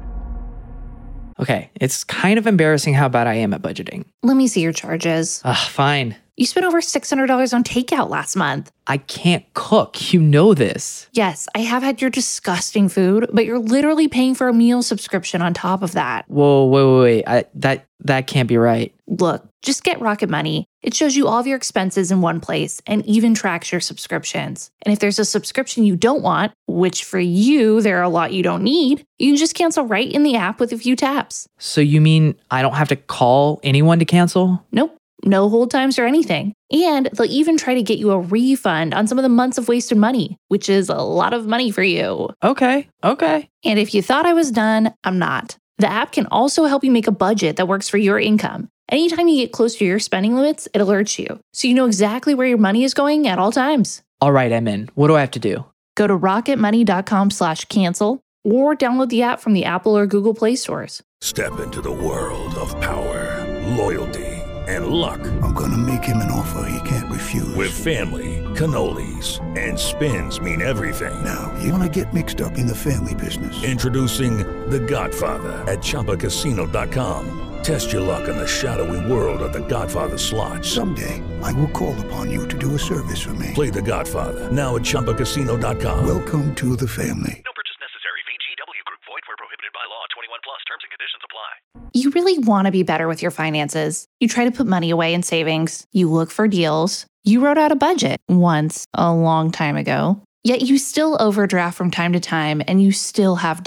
Okay, it's kind of embarrassing how bad I am at budgeting. Let me see your charges. Ugh, fine. You spent over six hundred dollars on takeout last month. I can't cook. You know this. Yes, I have had your disgusting food, but you're literally paying for a meal subscription on top of that. Whoa, wait, wait, wait. I, that, that can't be right. Look, just get Rocket Money. It shows you all of your expenses in one place and even tracks your subscriptions. And if there's a subscription you don't want, which for you, there are a lot you don't need, you can just cancel right in the app with a few taps. So you mean I don't have to call anyone to cancel? Nope. No hold times or anything. And they'll even try to get you a refund on some of the months of wasted money, which is a lot of money for you. Okay, okay. And if you thought I was done, I'm not. The app can also help you make a budget that works for your income. Anytime you get close to your spending limits, it alerts you, so you know exactly where your money is going at all times. All right, I'm in. What do I have to do? Go to rocketmoney.com slash cancel or download the app from the Apple or Google Play stores. Step into the world of power, loyalty, and luck. I'm gonna make him an offer he can't refuse. With family, cannolis, and spins mean everything. Now, you wanna get mixed up in the family business. Introducing The Godfather at Chumba Casino dot com. Test your luck in the shadowy world of The Godfather slot. Someday, I will call upon you to do a service for me. Play The Godfather, now at Chumba Casino dot com. Welcome to the family. No purchase necessary. V G W Group. Void where prohibited by law. twenty-one plus. Terms and conditions apply. You really want to be better with your finances. You try to put money away in savings. You look for deals. You wrote out a budget once a long time ago. Yet you still overdraft from time to time and you still have debt.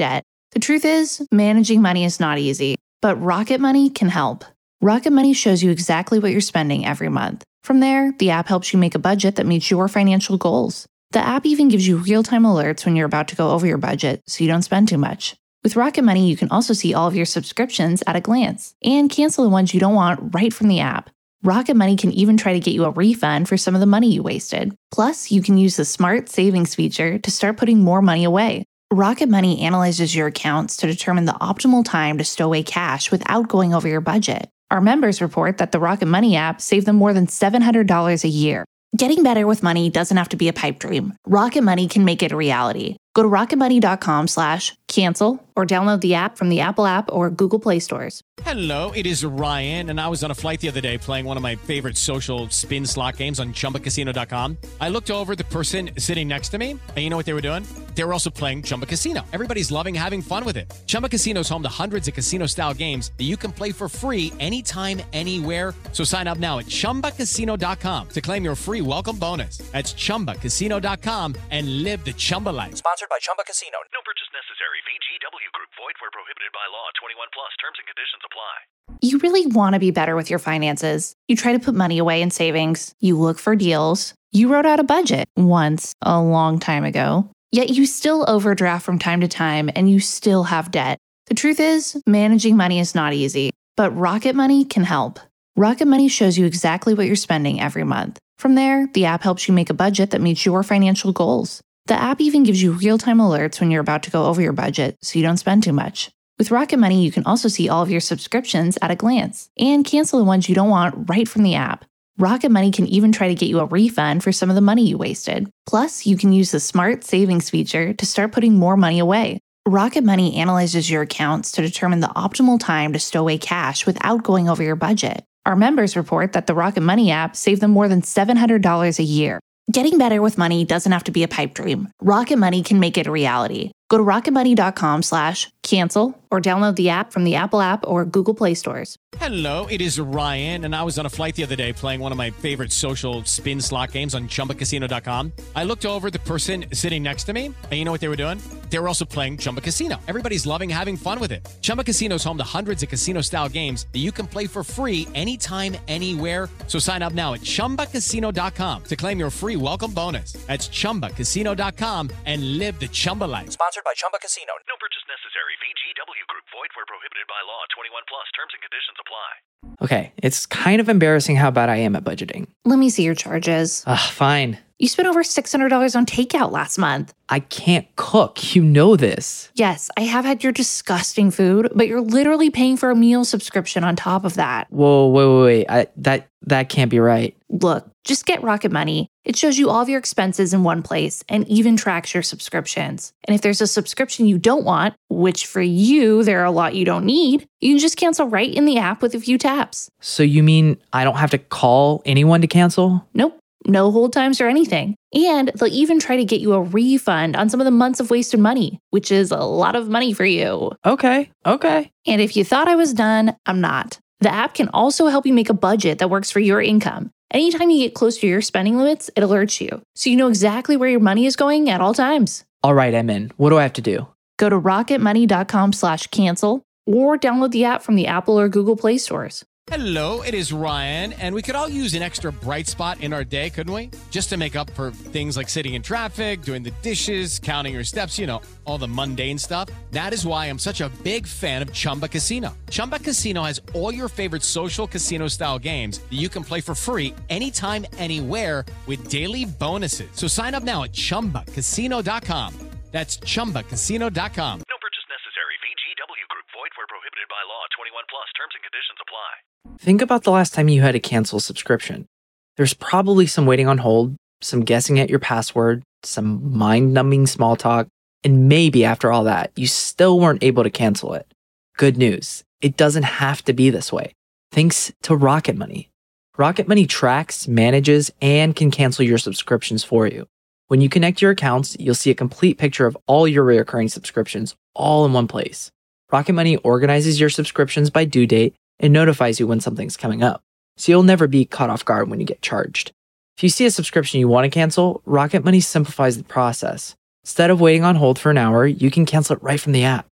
The truth is, managing money is not easy, but Rocket Money can help. Rocket Money shows you exactly what you're spending every month. From there, the app helps you make a budget that meets your financial goals. The app even gives you real-time alerts when you're about to go over your budget so you don't spend too much. With Rocket Money, you can also see all of your subscriptions at a glance and cancel the ones you don't want right from the app. Rocket Money can even try to get you a refund for some of the money you wasted. Plus, you can use the Smart Savings feature to start putting more money away. Rocket Money analyzes your accounts to determine the optimal time to stow away cash without going over your budget. Our members report that the Rocket Money app saved them more than seven hundred dollars a year. Getting better with money doesn't have to be a pipe dream. Rocket Money can make it a reality. Go to rocketmoney.com slash cancel or download the app from the Apple app or Google Play stores. Hello, it is Ryan, and I was on a flight the other day playing one of my favorite social spin slot games on chumba casino dot com. I looked over at the person sitting next to me, and you know what they were doing? They were also playing Chumba Casino. Everybody's loving having fun with it. Chumba Casino is home to hundreds of casino-style games that you can play for free anytime, anywhere. So sign up now at chumba casino dot com to claim your free welcome bonus. That's chumba casino dot com and live the Chumba life. Sponsored by Chumba Casino. No purchase necessary. V G W Group. Void where prohibited by law. twenty-one plus. Terms and conditions apply. You really want to be better with your finances. You try to put money away in savings. You look for deals. You wrote out a budget once a long time ago. Yet you still overdraft from time to time and you still have debt. The truth is, managing money is not easy, but Rocket Money can help. Rocket Money shows you exactly what you're spending every month. From there, the app helps you make a budget that meets your financial goals. The app even gives you real-time alerts when you're about to go over your budget so you don't spend too much. With Rocket Money, you can also see all of your subscriptions at a glance and cancel the ones you don't want right from the app. Rocket Money can even try to get you a refund for some of the money you wasted. Plus, you can use the Smart Savings feature to start putting more money away. Rocket Money analyzes your accounts to determine the optimal time to stow away cash without going over your budget. Our members report that the Rocket Money app saved them more than seven hundred dollars a year. Getting better with money doesn't have to be a pipe dream. Rocket Money can make it a reality. Go to rocketmoney.com slash cancel or download the app from the Apple app or Google Play stores. Hello, it is Ryan, and I was on a flight the other day playing one of my favorite social spin slot games on chumba casino dot com. I looked over at the person sitting next to me, and you know what they were doing? They were also playing Chumba Casino. Everybody's loving having fun with it. Chumba Casino is home to hundreds of casino-style games that you can play for free anytime, anywhere. So sign up now at chumba casino dot com to claim your free welcome bonus. That's chumba casino dot com and live the Chumba life. Sponsored by Chumba Casino. No purchase necessary. V G W Group. Void where prohibited by law. twenty-one plus. Terms and conditions apply. Okay, it's kind of embarrassing how bad I am at budgeting. Let me see your charges. Ugh, fine. You spent over six hundred dollars on takeout last month. I can't cook. You know this. Yes, I have had your disgusting food, but you're literally paying for a meal subscription on top of that. Whoa, wait, wait, wait. I, that, that can't be right. Look, just get Rocket Money. It shows you all of your expenses in one place and even tracks your subscriptions. And if there's a subscription you don't want, which for you, there are a lot you don't need, you can just cancel right in the app with a few taps. So you mean I don't have to call anyone to cancel? Nope. No hold times or anything. And they'll even try to get you a refund on some of the months of wasted money, which is a lot of money for you. Okay, okay. And if you thought I was done, I'm not. The app can also help you make a budget that works for your income. Anytime you get close to your spending limits, it alerts you, so you know exactly where your money is going at all times. All right, I'm in. What do I have to do? Go to rocketmoney.com slash cancel or download the app from the Apple or Google Play stores. Hello, it is Ryan, and we could all use an extra bright spot in our day, couldn't we? Just to make up for things like sitting in traffic, doing the dishes, counting your steps, you know, all the mundane stuff. That is why I'm such a big fan of Chumba Casino. Chumba Casino has all your favorite social casino-style games that you can play for free anytime, anywhere with daily bonuses. So sign up now at chumba casino dot com. That's chumba casino dot com. No purchase necessary. V G W Group. Void where prohibited by law. twenty-one plus. Terms and conditions apply. Think about the last time you had to cancel a subscription. There's probably some waiting on hold, some guessing at your password, some mind-numbing small talk, and maybe after all that, you still weren't able to cancel it. Good news, it doesn't have to be this way. Thanks to Rocket Money. Rocket Money tracks, manages, and can cancel your subscriptions for you. When you connect your accounts, you'll see a complete picture of all your recurring subscriptions all in one place. Rocket Money organizes your subscriptions by due date and notifies you when something's coming up, so you'll never be caught off guard when you get charged. If you see a subscription you want to cancel, Rocket Money simplifies the process. Instead of waiting on hold for an hour, you can cancel it right from the app.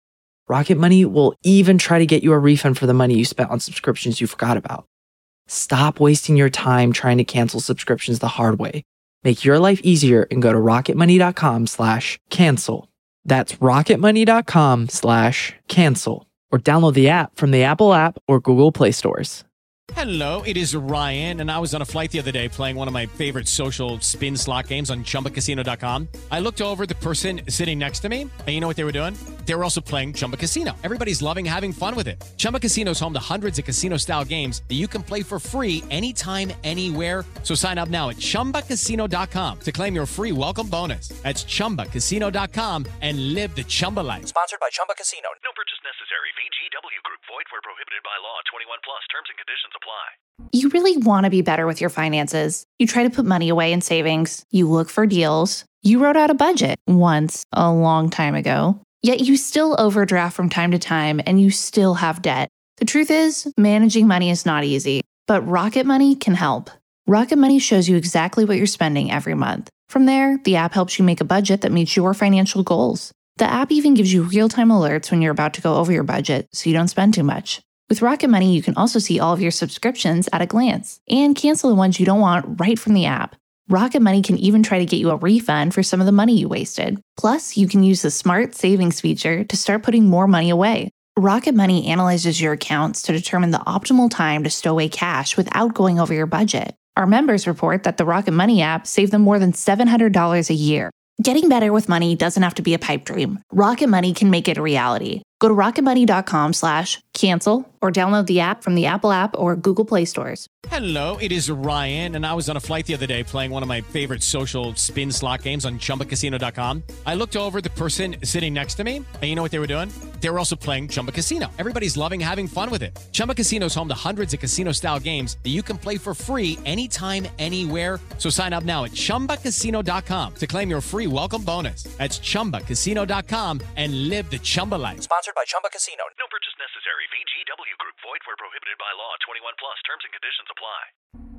Rocket Money will even try to get you a refund for the money you spent on subscriptions you forgot about. Stop wasting your time trying to cancel subscriptions the hard way. Make your life easier and go to rocketmoney.com slash cancel. That's rocketmoney.com slash cancel. Or download the app from the Apple app or Google Play stores. Hello, it is Ryan, and I was on a flight the other day playing one of my favorite social spin slot games on chumba casino dot com. I looked over at the person sitting next to me, and you know what they were doing? They were also playing Chumba Casino. Everybody's loving having fun with it. Chumba Casino is home to hundreds of casino-style games that you can play for free anytime, anywhere. So sign up now at chumba casino dot com to claim your free welcome bonus. That's chumba casino dot com and live the Chumba life. Sponsored by Chumba Casino. No purchase necessary. V G W Group. Void where prohibited by law. twenty-one plus. Terms and conditions apply. You really want to be better with your finances. You try to put money away in savings. You look for deals. You wrote out a budget once a long time ago. Yet you still overdraft from time to time and you still have debt. The truth is, managing money is not easy, but Rocket Money can help. Rocket Money shows you exactly what you're spending every month. From there, the app helps you make a budget that meets your financial goals. The app even gives you real-time alerts when you're about to go over your budget so you don't spend too much. With Rocket Money, you can also see all of your subscriptions at a glance and cancel the ones you don't want right from the app. Rocket Money can even try to get you a refund for some of the money you wasted. Plus, you can use the Smart Savings feature to start putting more money away. Rocket Money analyzes your accounts to determine the optimal time to stow away cash without going over your budget. Our members report that the Rocket Money app saved them more than seven hundred dollars a year. Getting better with money doesn't have to be a pipe dream. Rocket Money can make it a reality. Go to rocketmoney.com slash cancel or download the app from the Apple app or Google Play stores. Hello, it is Ryan, and I was on a flight the other day playing one of my favorite social spin slot games on chumba casino dot com. I looked over at the person sitting next to me, and you know what they were doing? They were also playing Chumba Casino. Everybody's loving having fun with it. Chumba Casino is home to hundreds of casino-style games that you can play for free anytime, anywhere. So sign up now at chumba casino dot com to claim your free welcome bonus. That's chumba casino dot com and live the Chumba life. Sponsored by Chumba Casino. No purchase necessary. V G W Group. Void where prohibited by law. twenty-one plus. Terms and conditions apply.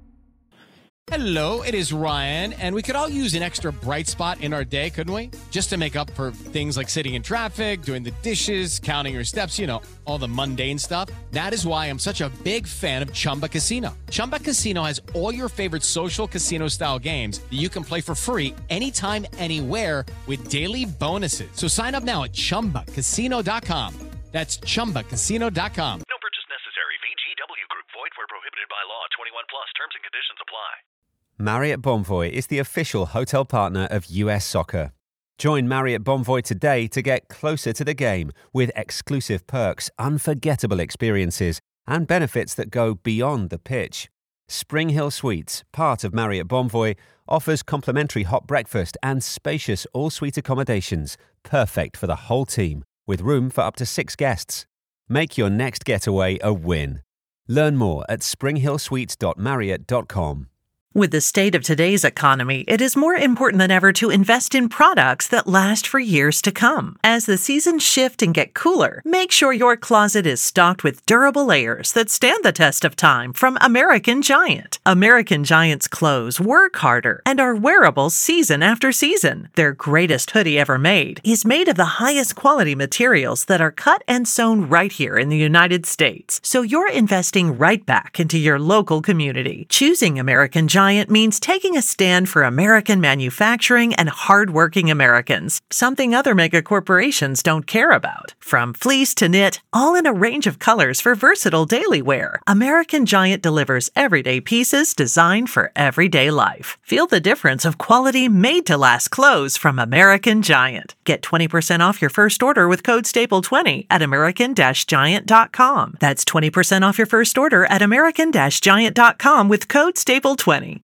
Hello, it is Ryan, and we could all use an extra bright spot in our day, couldn't we? Just to make up for things like sitting in traffic, doing the dishes, counting your steps, you know, all the mundane stuff. That is why I'm such a big fan of Chumba Casino. Chumba Casino has all your favorite social casino-style games that you can play for free anytime, anywhere with daily bonuses. So sign up now at chumba casino dot com. That's chumba casino dot com. No purchase necessary. V G W Group. Void where prohibited by law. twenty-one plus. Terms and conditions apply. Marriott Bonvoy is the official hotel partner of U S Soccer. Join Marriott Bonvoy today to get closer to the game with exclusive perks, unforgettable experiences, and benefits that go beyond the pitch. Spring Hill Suites, part of Marriott Bonvoy, offers complimentary hot breakfast and spacious all-suite accommodations, perfect for the whole team, with room for up to six guests. Make your next getaway a win. Learn more at spring hill suites dot marriott dot com. With the state of today's economy, it is more important than ever to invest in products that last for years to come. As the seasons shift and get cooler, make sure your closet is stocked with durable layers that stand the test of time from American Giant. American Giant's clothes work harder and are wearable season after season. Their greatest hoodie ever made is made of the highest quality materials that are cut and sewn right here in the United States. So you're investing right back into your local community. Choosing American Giant means taking a stand for American manufacturing and hardworking Americans, something other mega corporations don't care about. From fleece to knit, all in a range of colors for versatile daily wear, American Giant delivers everyday pieces designed for everyday life. Feel the difference of quality made-to-last clothes from American Giant. Get twenty percent off your first order with code staple twenty at american giant dot com. That's twenty percent off your first order at american giant dot com with code staple twenty.